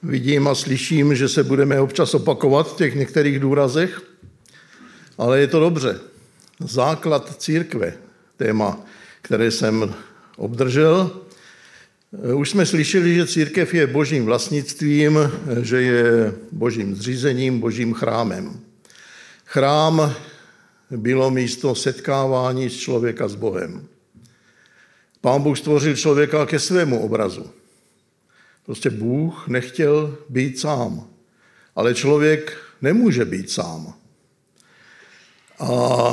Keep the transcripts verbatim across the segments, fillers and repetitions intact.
vidím a slyším, že se budeme občas opakovat v těch některých důrazech, ale je to dobře. Základ církve, téma, které jsem obdržel. Už jsme slyšeli, že církev je božím vlastnictvím, že je božím zřízením, božím chrámem. Chrám bylo místo setkávání s člověka s Bohem. Pán Bůh stvořil člověka ke svému obrazu. Prostě Bůh nechtěl být sám, ale člověk nemůže být sám. A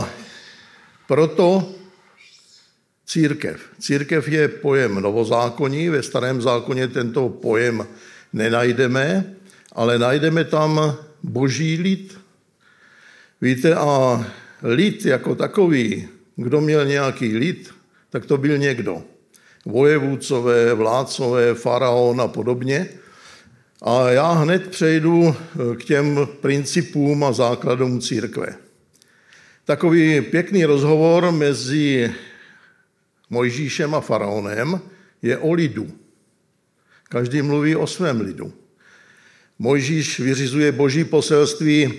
proto církev. Církev je pojem novozákonní, ve starém zákoně tento pojem nenajdeme, ale najdeme tam boží lid. Víte, a lid jako takový, kdo měl nějaký lid, tak to byl někdo. Vojevůdcové, vládcové, faraon a podobně. A já hned přejdu k těm principům a základům církve. Takový pěkný rozhovor mezi Mojžíšem a faraonem je o lidu. Každý mluví o svém lidu. Mojžíš vyřizuje boží poselství: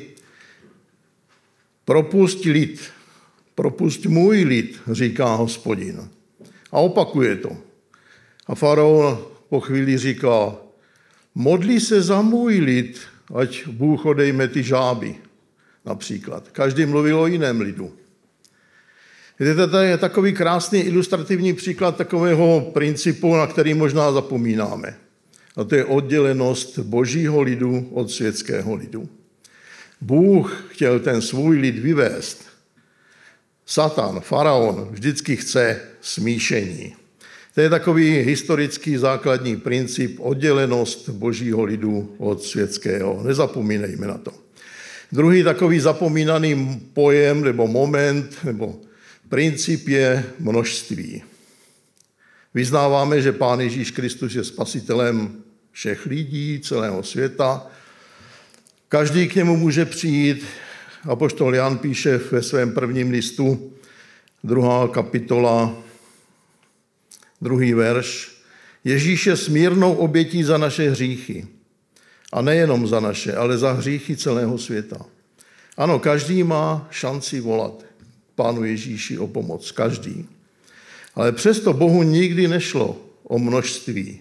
propusť lid, propusť můj lid, říká Hospodin. A opakuje to. A faraon po chvíli říká: modlí se za můj lid, ať Bůh odejme ty žáby. Například. Každý mluvil o jiném lidu. Víte, to je takový krásný ilustrativní příklad takového principu, na který možná zapomínáme. A to je oddělenost božího lidu od světského lidu. Bůh chtěl ten svůj lid vyvést. Satan, faraon, vždycky chce smíšení. To je takový historický základní princip, oddělenost božího lidu od světského. Nezapomínejme na to. Druhý takový zapomínaný pojem nebo moment nebo princip je množství. Vyznáváme, že Pán Ježíš Kristus je spasitelem všech lidí, celého světa. Každý k němu může přijít. Apoštol Jan píše ve svém prvním listu, druhá kapitola, druhý verš: Ježíš je smírnou obětí za naše hříchy. A nejenom za naše, ale za hříchy celého světa. Ano, každý má šanci volat Pánu Ježíši o pomoc. Každý. Ale přesto Bohu nikdy nešlo o množství.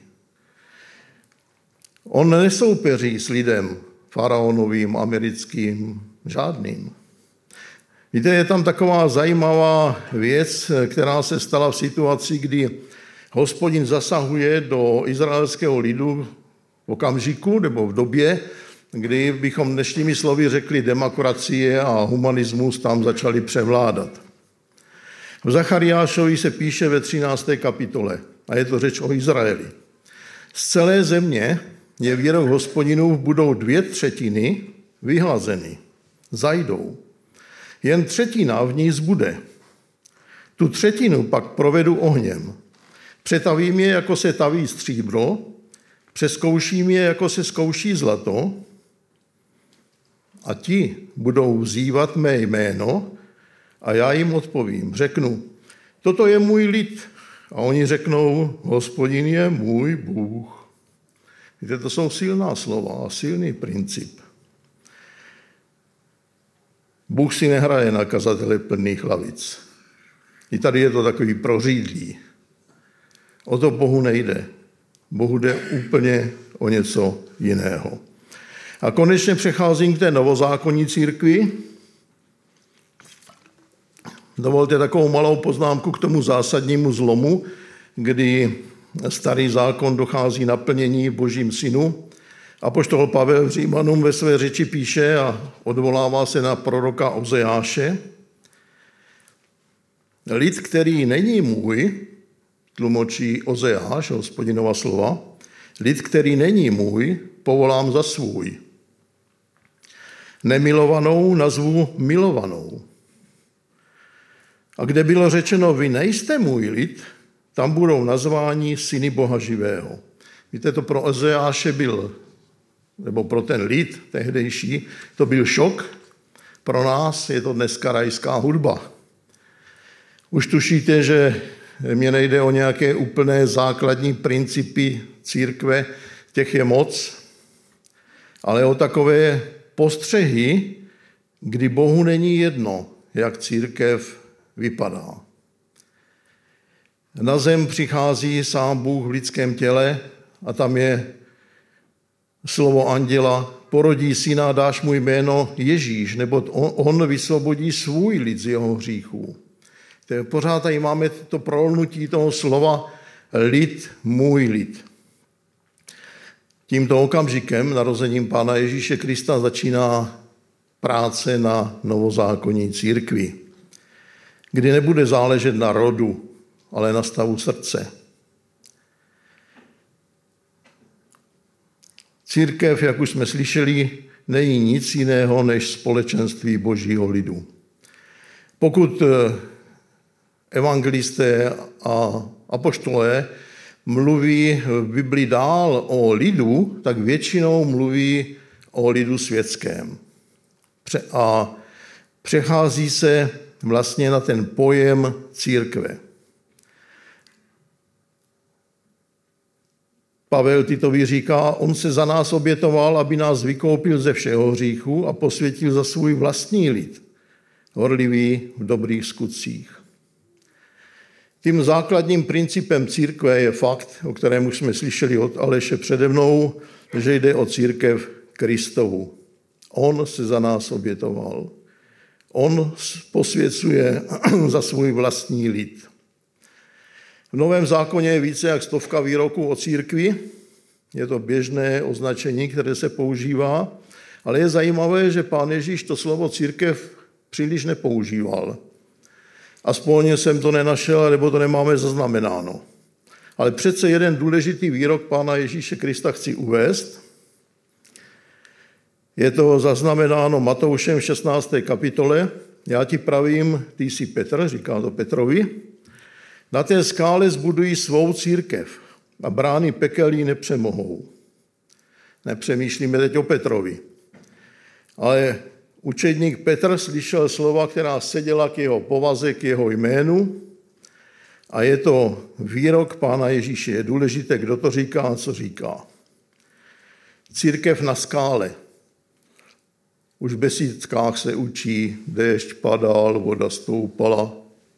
On nesoupeří s lidem faraonovým, americkým, žádným. Víte, je tam taková zajímavá věc, která se stala v situaci, kdy Hospodin zasahuje do izraelského lidu v okamžiku nebo v době, kdy bychom dnešními slovy řekli demokracie a humanismus tam začali převládat. V Zachariášovi se píše ve třinácté kapitole a je to řeč o Izraeli. Z celé země je věrou Hospodinův budou dvě třetiny vyhlazeny, zajdou. Jen třetina v ní zbude. Tu třetinu pak provedu ohněm. Přetavím je, jako se taví stříbro, přeskouším je, jako se zkouší zlato, a ti budou vzývat mé jméno a já jim odpovím. Řeknu, toto je můj lid. A oni řeknou, Hospodin je můj Bůh. Víte, to jsou silná slova a silný princip. Bůh si nehraje na kazatele plných hlavic. I tady je to takový prořídlý. O to Bohu nejde. Bohu jde úplně o něco jiného. A konečně přecházím k té novozákonní církvi. Dovolte takovou malou poznámku k tomu zásadnímu zlomu, kdy starý zákon dochází naplnění v Božím synu. Apoštol Pavel v Římanům ve své řeči píše a odvolává se na proroka Ozeáše. Lid, který není můj, tlumočí Ozeáš, Hospodinova slova, lid, který není můj, povolám za svůj. Nemilovanou nazvu milovanou. A kde bylo řečeno, vy nejste můj lid, tam budou nazváni syny Boha živého. Víte, to pro Ozeáše byl, nebo pro ten lid tehdejší, to byl šok. Pro nás je to dneska rajská hudba. Už tušíte, že mně nejde o nějaké úplné základní principy církve, těch je moc. ale o takové postřehy, kdy Bohu není jedno, jak církev vypadá. Na zem přichází sám Bůh v lidském těle a tam je slovo anděla, porodí syna, dáš mu jméno Ježíš, neboť on, on vysvobodí svůj lid z jeho hříchů. To pořád tady máme to prolnutí toho slova lid, můj lid. Tímto okamžikem, narozením Pána Ježíše Krista, začíná práce na novozákonní církvi, kdy nebude záležet na rodu, ale na stavu srdce. Církev, jak už jsme slyšeli, není nic jiného než společenství Božího lidu. Pokud evangelisté a apoštolé mluví v Biblii dál o lidu, tak většinou mluví o lidu světském. A přechází se vlastně na ten pojem církve. Pavel Titovi říká, on se za nás obětoval, aby nás vykoupil ze všeho hříchu a posvětil za svůj vlastní lid, horlivý v dobrých skutcích. Tím základním principem církve je fakt, o kterém už jsme slyšeli od Aleše přede mnou, že jde o církev Kristovu. On se za nás obětoval. On posvěcuje za svůj vlastní lid. V Novém zákoně je více jak stovka výroků o církvi. Je to běžné označení, které se používá, ale je zajímavé, že Pán Ježíš to slovo církev příliš nepoužíval. Aspoň jsem to nenašel, nebo to nemáme zaznamenáno. Ale přece jeden důležitý výrok Pána Ježíše Krista chci uvést. Je to zaznamenáno Matoušem v šestnácté kapitole. Já ti pravím, ty jsi Petr, říká to Petrovi, na té skále zbudují svou církev a brány pekelí nepřemohou. Nepřemýšlíme teď o Petrovi. Ale učedník Petr slyšel slova, která seděla k jeho povaze, k jeho jménu, a je to výrok Pána Ježíše. Je důležité, kdo to říká a co říká. Církev na skále. Už v besídkách se učí, déšť padal, voda stoupala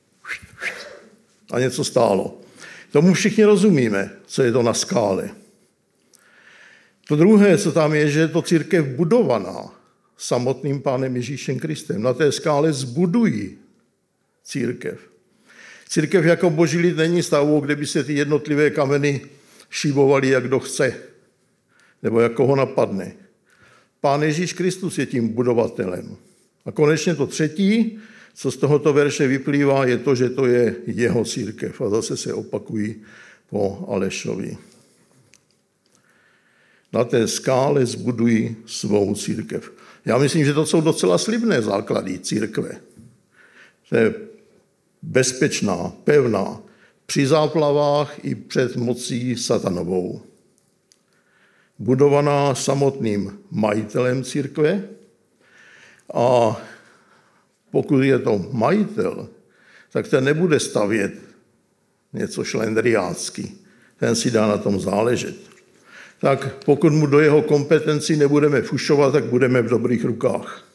a něco stálo. Tomu všichni rozumíme, co je to na skále. To druhé, co tam je, že je to církev budovaná samotným Pánem Ježíšem Kristem. Na té skále zbudují církev. Církev jako Boží lid není stavbou, kde by se ty jednotlivé kameny šibovaly, jak kdo chce, nebo jak koho napadne. Pán Ježíš Kristus je tím budovatelem. A konečně to třetí, co z tohoto verše vyplývá, je to, že to je jeho církev. A zase se opakují po Alešovi. Na té skále zbudují svou církev. Já myslím, že to jsou docela slibné základy církve. To je bezpečná, pevná, při záplavách i před mocí satanovou. Budovaná samotným majitelem církve, a pokud je to majitel, tak ten nebude stavět něco šlendriácky. Ten si dá na tom záležet. Tak pokud mu do jeho kompetenci nebudeme fušovat, tak budeme v dobrých rukách.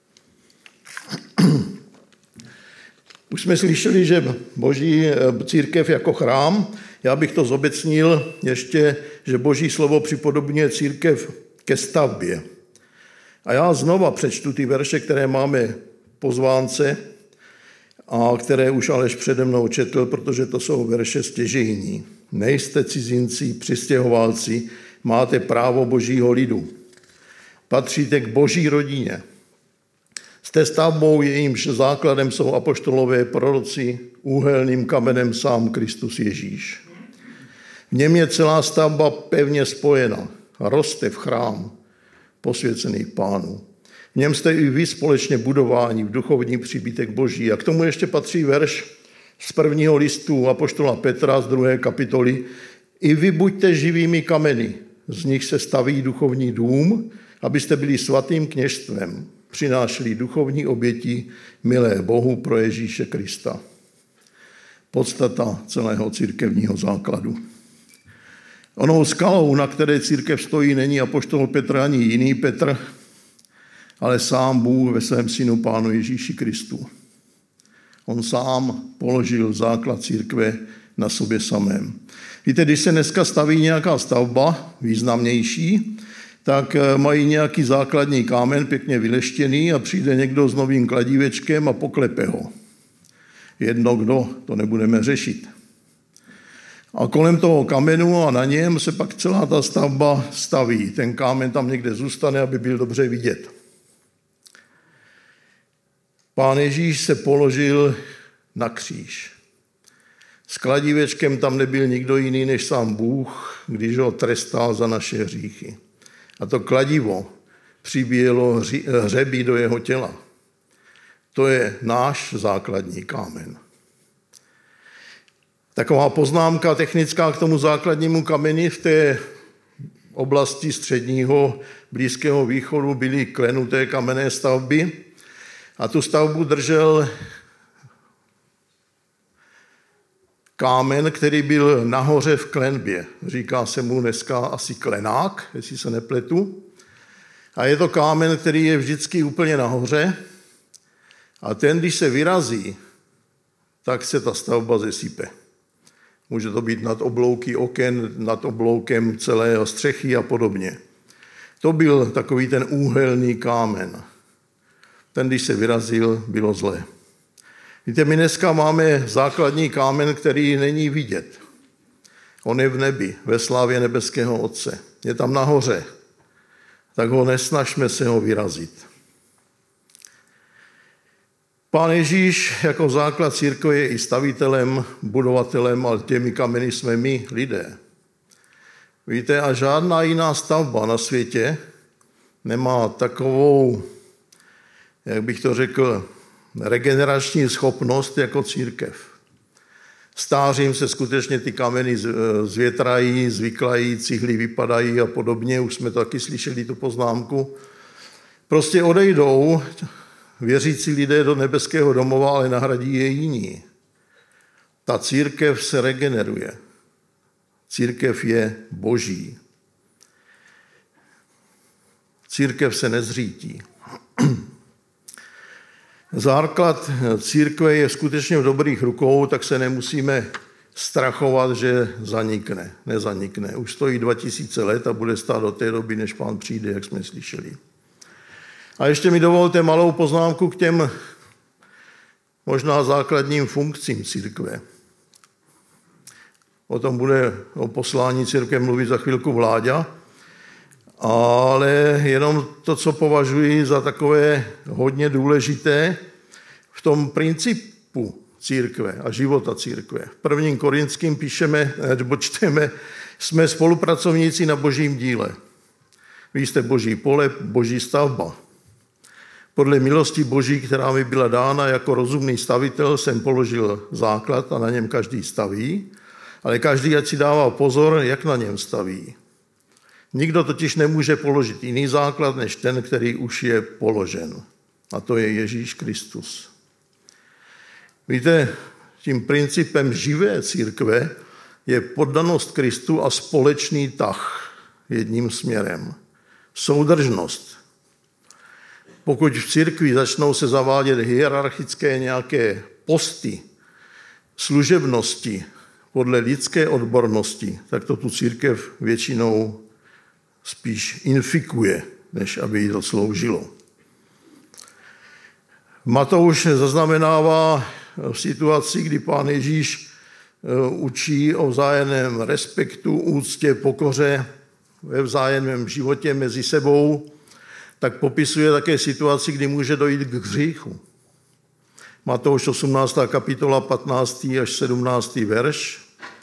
Už jsme slyšeli, že Boží církev jako chrám, já bych to zobecnil ještě, že Boží slovo připodobňuje církev ke stavbě. A já znova přečtu ty verše, které máme v pozvánce a které už Aleš přede mnou četl, protože to jsou verše stěžejní. Nejste cizinci, přistěhovalci, máte právo Božího lidu. Patříte k Boží rodině. Jste stavbou, jejímž základem jsou apoštolové proroci, úhelným kamenem sám Kristus Ježíš. V něm je celá stavba pevně spojena a roste v chrám posvěcený Pánu. V něm jste i vy společně budováni v duchovní příbytek Boží. A k tomu ještě patří verš z prvního listu apoštola Petra z druhé kapitoly. I vy buďte živými kameny, z nich se staví duchovní dům, abyste byli svatým kněžstvem, přinášeli duchovní oběti milé Bohu pro Ježíše Krista. Podstata celého církevního základu. Onou skalou, na které církev stojí, není apoštol Petr ani jiný Petr, ale sám Bůh ve svém synu Pánu Ježíši Kristu. On sám položil základ církve na sobě samém. Víte, když se dneska staví nějaká stavba významnější, tak mají nějaký základní kámen pěkně vyleštěný a přijde někdo s novým kladívečkem a poklepe ho. Jedno kdo, to nebudeme řešit. A kolem toho kamenu a na něm se pak celá ta stavba staví. Ten kámen tam někde zůstane, aby byl dobře vidět. Pán Ježíš se položil na kříž. S kladívečkem tam nebyl nikdo jiný než sám Bůh, když ho trestal za naše hříchy. A to kladivo přibíjelo hřebí do jeho těla. To je náš základní kámen. Taková poznámka technická k tomu základnímu kameni: v té oblasti středního Blízkého východu byly klenuté kamenné stavby a tu stavbu držel kámen, který byl nahoře v klenbě. Říká se mu dneska asi klenák, jestli se nepletu. A je to kámen, který je vždycky úplně nahoře a ten, když se vyrazí, tak se ta stavba zesype. Může to být nad oblouky oken, nad obloukem celého střechy a podobně. To byl takový ten úhelný kámen. Ten, když se vyrazil, bylo zlé. Víte, my dneska máme základní kámen, který není vidět. On je v nebi, ve slávě nebeského Otce. Je tam nahoře. Tak ho nesnažme se ho vyrazit. Pán Ježíš jako základ církve je i stavitelem, budovatelem, ale těmi kameny jsme my, lidé. Víte, a žádná jiná stavba na světě nemá takovou, jak bych to řekl, regenerační schopnost jako církev. Stářím se skutečně ty kameny zvětrají, zvyklají, cihly vypadají a podobně. Už jsme to taky slyšeli, tu poznámku. Prostě odejdou věřící lidé do nebeského domova, ale nahradí je jiní. Ta církev se regeneruje. Církev je boží. Církev se nezřítí. Základ církve je skutečně v dobrých rukou, tak se nemusíme strachovat, že zanikne. Nezanikne. Už stojí dva tisíce let a bude stát do té doby, než Pán přijde, jak jsme slyšeli. A ještě mi dovolte malou poznámku k těm možná základním funkcím církve. O tom bude o poslání církve mluvit za chvilku Vláďa, ale jenom to, co považuji za takové hodně důležité v tom principu církve a života církve. V prvním Korinským píšeme, nebo čteme, jsme spolupracovníci na božím díle. Vy jste boží pole, boží stavba. Podle milosti boží, která mi byla dána jako rozumný stavitel, jsem položil základ a na něm každý staví, ale každý ať si dává pozor, jak na něm staví. Nikdo totiž nemůže položit jiný základ, než ten, který už je položen. A to je Ježíš Kristus. Víte, tím principem živé církve je poddanost Kristu a společný tah jedním směrem. Soudržnost. Pokud v církvi začnou se zavádět hierarchické nějaké posty, služebnosti podle lidské odbornosti, tak to tu církev většinou spíš infikuje, než aby jí to sloužilo. Matouš zaznamenává v situaci, kdy Pán Ježíš učí o vzájemném respektu, úctě, pokoře ve vzájemném životě mezi sebou, tak popisuje také situaci, kdy může dojít k hříchu. Matouš osmnáctá kapitola, patnáctý až sedmnáctý verš.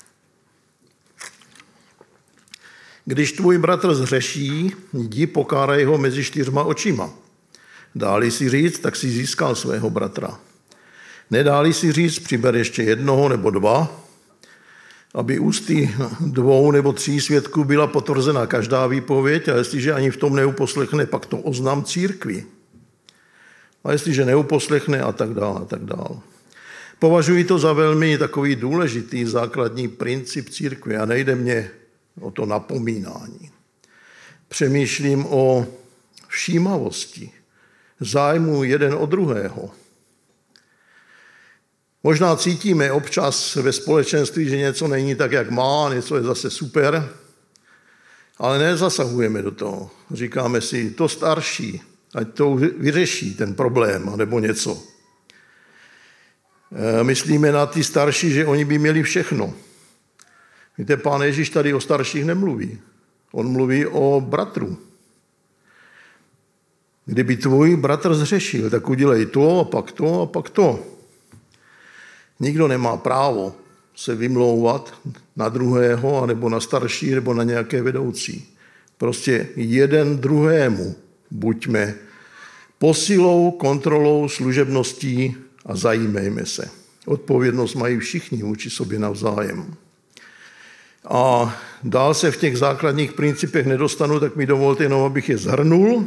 Když tvůj bratr zhřeší, jdi pokárej ho mezi čtyřma očima. Dáli si říct, tak si získal svého bratra. Nedáli si říct, přiber ještě jednoho nebo dva, aby ústy dvou nebo tří svědků byla potvrzena každá výpověď, a jestliže ani v tom neuposlechne, pak to oznam církvi. A jestliže neuposlechne a tak dále a tak dále. Považuji to za velmi takový důležitý základní princip církve a nejde mě o to napomínání. Přemýšlím o všímavosti, zájmu jeden od druhého. Možná cítíme občas ve společenství, že něco není tak, jak má, něco je zase super, ale nezasahujeme do toho. Říkáme si, to starší, ať to vyřeší ten problém, nebo něco. Myslíme na ty starší, že oni by měli všechno. Víte, Pán Ježíš tady o starších nemluví. On mluví o bratru. Kdyby tvůj bratr zřešil, tak udělej to a pak to a pak to. Nikdo nemá právo se vymlouvat na druhého, nebo na starší, nebo na nějaké vedoucí. Prostě jeden druhému buďme posilou, kontrolou, služebností a zajímejme se. Odpovědnost mají všichni vůči sobě navzájem. A dál se v těch základních principech nedostanu, tak mi dovolte jenom, abych je shrnul.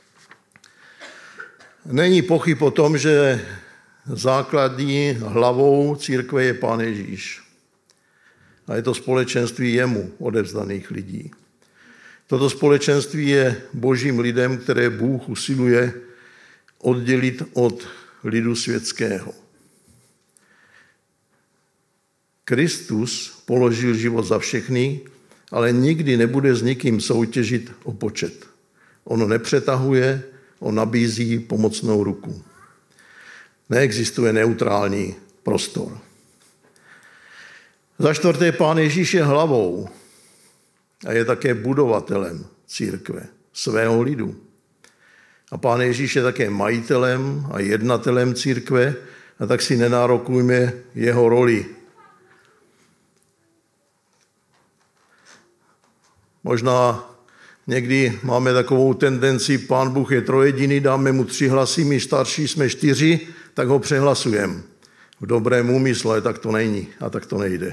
Není pochyb o tom, že základní hlavou církve je Pán Ježíš. A je to společenství jemu odevzdaných lidí. Toto společenství je božím lidem, které Bůh usiluje oddělit od lidu světského. Kristus položil život za všechny, ale nikdy nebude s nikým soutěžit o počet. On nepřetahuje, on nabízí pomocnou ruku. Neexistuje neutrální prostor. Za čtvrté, Pán Ježíš je hlavou a je také budovatelem církve, svého lidu. A Pán Ježíš je také majitelem a jednatelem církve, a tak si nenárokujme jeho roli. Možná někdy máme takovou tendenci, Pán Bůh je trojediný, dáme mu tři hlasy, my starší jsme čtyři, tak ho přehlasujeme. V dobrém úmyslu, ale tak to není a tak to nejde.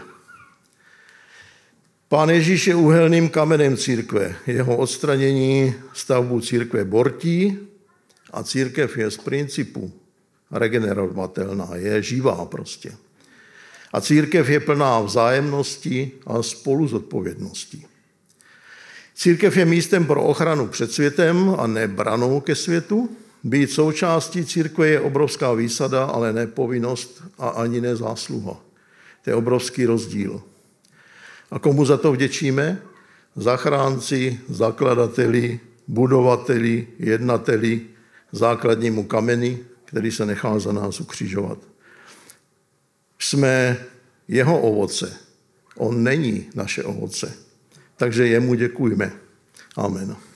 Pán Ježíš je úhelným kamenem církve. Jeho odstranění stavbu církve bortí a církev je z principu regenerovatelná, je živá prostě. A církev je plná vzájemnosti a spoluzodpovědnosti. Církev je místem pro ochranu před světem a ne branou ke světu. Být součástí církve je obrovská výsada, ale ne povinnost a ani ne zásluha. To je obrovský rozdíl. A komu za to vděčíme? Zachránci, zakladateli, budovateli, jednateli, základnímu kameni, který se nechal za nás ukřižovat. Jsme jeho ovoce. On není naše ovoce. Takže jemu děkujeme. Amen.